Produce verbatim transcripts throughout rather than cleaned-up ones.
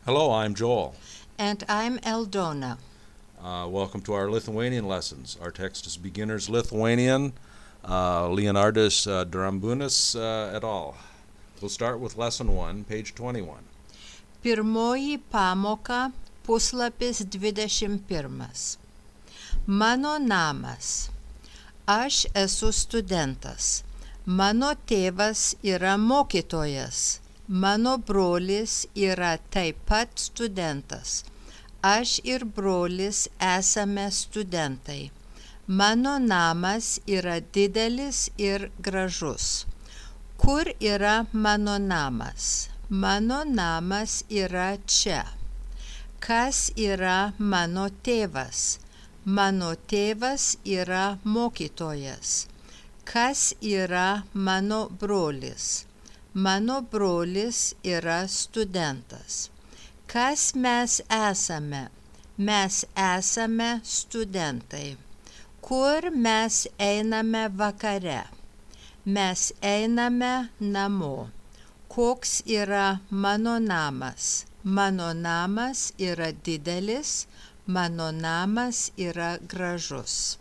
Hello, I'm Joel. And I'm Eldona. Uh, welcome to our Lithuanian lessons. Our text is Beginner's Lithuanian, uh, Leonardus uh, Drambunas uh, et al. We'll start with lesson one, page twenty-one. Pirmoji pamoka, puslapis dvidešimt pirmas. Mano namas. Aš esu studentas. Mano tėvas yra mokytojas. Mano brolis yra taip pat studentas. Aš ir brolis esame studentai. Mano namas yra didelis ir gražus. Kur yra mano namas? Mano namas yra čia. Kas yra mano tėvas? Mano tėvas yra mokytojas. Kas yra mano brolis? Mano brolis yra studentas. Kas mes esame? Mes esame studentai. Kur mes einame vakare? Mes einame namo. Koks yra mano namas? Mano namas yra didelis, mano namas yra gražus.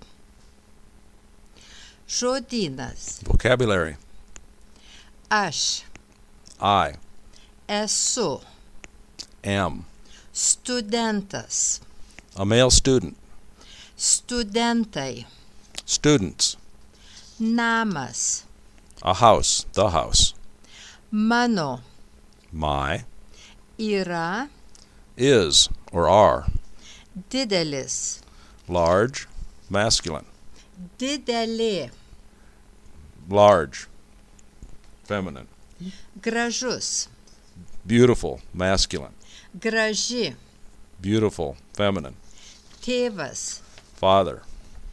Žodynas. Vocabulary. Aš I esu am studentas. a male student. Studentai. Students. Namas. A house, the house. Mano My yra is or are. didelis. Large, masculine. Didelė. Large, feminine. Gražus. Beautiful, masculine. Graži. Beautiful, feminine. Tėvas. Father.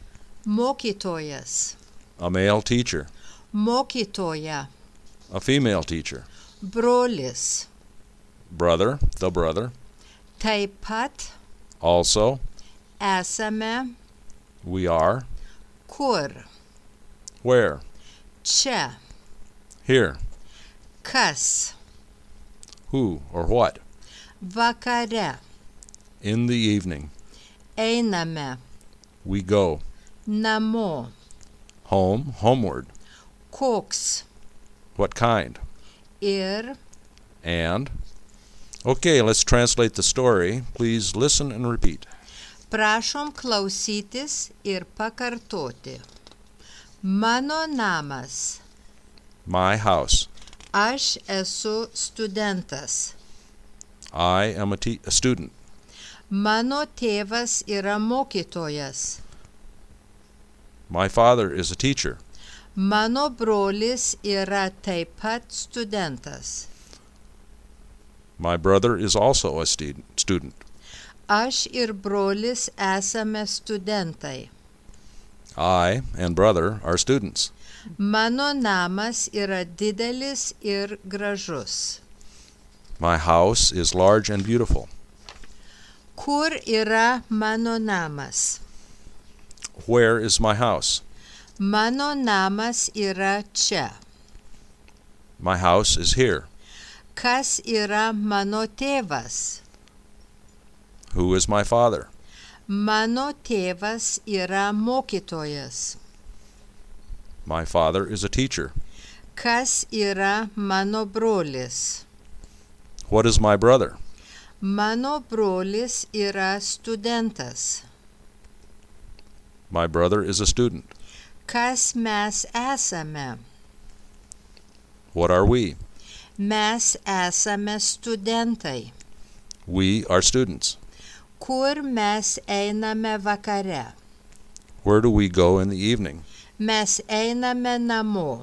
Mokytojas. A male teacher. Mokytoja. A female teacher. Brolis. Brother, the brother. Taip pat Also, esame we are. kur. Where? Čia. Here. Kas. Who or what? Vakare. In the evening. Einame. We go. Namo. Home, homeward. Koks. What kind? Ir And. Okay, let's translate the story. Please listen and repeat. prašom klausytis ir pakartoti. Mano namas. My house. Aš esu studentas. I am a, te- a student. Mano tėvas yra mokytojas. My father is a teacher. Mano brolis yra taip pat studentas. My brother is also a stu- student. Aš ir brolis esame studentai. I and brother are students. Mano namas yra didelis ir gražus. My house is large and beautiful. Kur yra mano namas? Where is my house? Mano namas yra čia. My house is here. Kas yra mano tėvas? Who is my father? Mano tėvas yra mokytojas. My father is a teacher. Kas yra mano brolis? What is my brother? Mano brolis yra studentas. My brother is a student. Kas mes esame? What are we? Mes esame studentai. We are students. Kur mes einame vakare? Where do we go in the evening? Mes einame namo.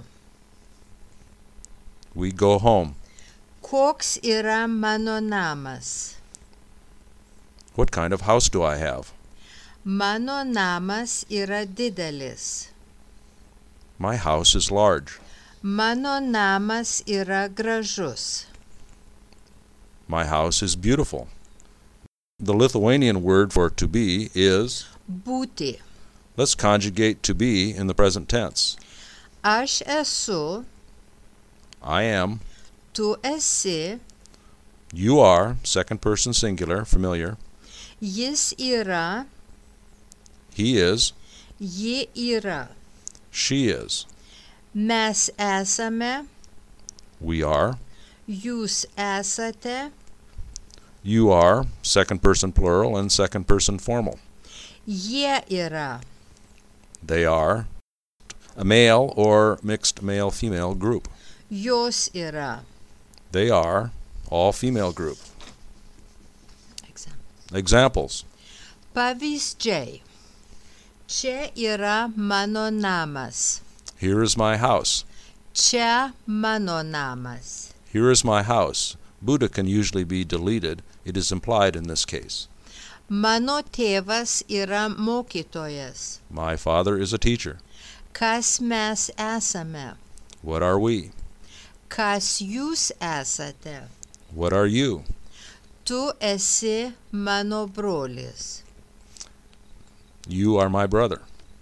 We go home. Koks yra mano namas? What kind of house do I have? Mano namas yra didelis. My house is large. Mano namas yra gražus. My house is beautiful. The Lithuanian word for to be is. Būti. Let's conjugate to be in the present tense. Aš esu, I am. tu esi, You are, second person singular, familiar. Jis yra, He is. ji yra. She is. Mes esame, We are. jūs esate, You are, second person plural and second person formal. jie yra. They are. A male or mixed male-female group. Jos yra. They are. All-female group. Example. Examples. Pavyzdžiai. Čia yra mano namas. Here is my house. Čia mano namas. Here is my house. Buddha can usually be deleted. It is implied in this case. Mano tėvas yra mokytojas. My father is a teacher. Kas mes esame? What are we? Kas jūs esate? What are you? Tu esi mano brolis. You are my brother.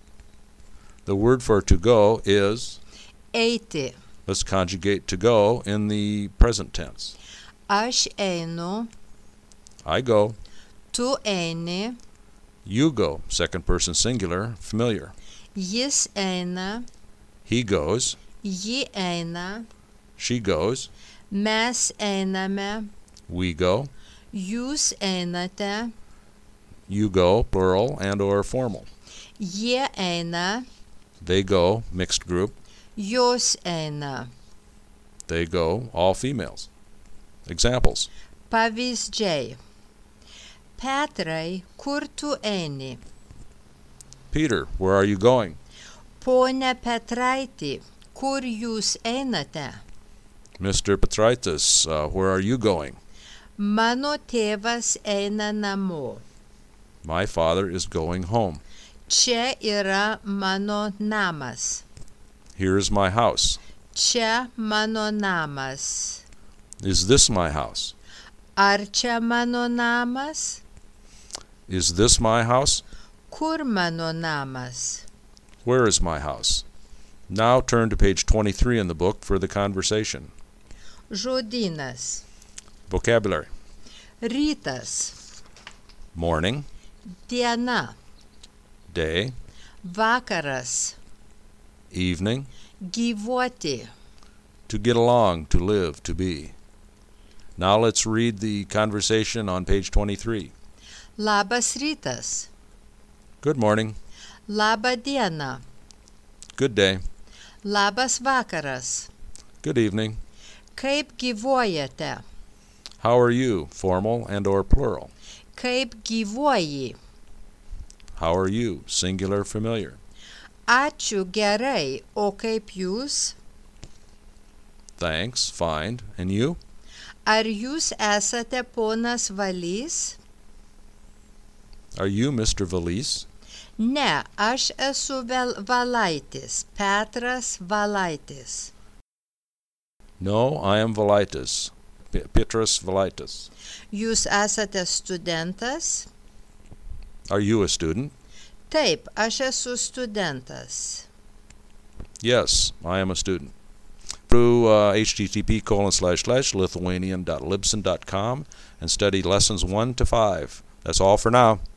The word for to go is, Eiti. let's conjugate to go in the present tense. Aš einu, I go. tu eini, You go, second person singular, familiar. jis eina, He goes. ji eina, She goes. mes einame, We go. jūs einate, You go, plural and or formal. jie eina, They go, mixed group. jos eina. They go, all females. Examples. Pavyzdžiai. Petrai, kur tu eini? Peter, where are you going? Pone Petraiti, kur jūs einate? Mister Petraitis, uh, where are you going? Mano tėvas eina namo. My father is going home. Čia yra mano namas. Here is my house. Čia mano namas. Is this my house? Ar čia mano namas? Is this my house? Kur mano namas? Where is my house? Now turn to page twenty-three in the book for the conversation. Žodynas. Vocabulary. Rytas. Morning, Diena. day, Vakaras. evening, Gyvuoti. to get along, to live, to be. Now let's read the conversation on page twenty-three. Labas rytas. Good morning. Labą dieną. Good day. Labas vakaras. Good evening. Kaip gyvuojate? How are you? Formal and or plural. Kaip gyvuoji? How are you? Singular, familiar. Ačiū gerai, o kaip jūs? Thanks, fine. And you? Ar jūs esate ponas Valys? Are you Mister Valys? Ne, aš esu Vel Valaitis, Petras Valaitis. No, I am Valaitis. P- Petras Valaitis. Jūs esate studentas? Are you a student? Taip, aš esu studentas. Yes, I am a student. Through uh, http colon slash slash lithuanian dot libsyn dot com and study lessons one to five. That's all for now.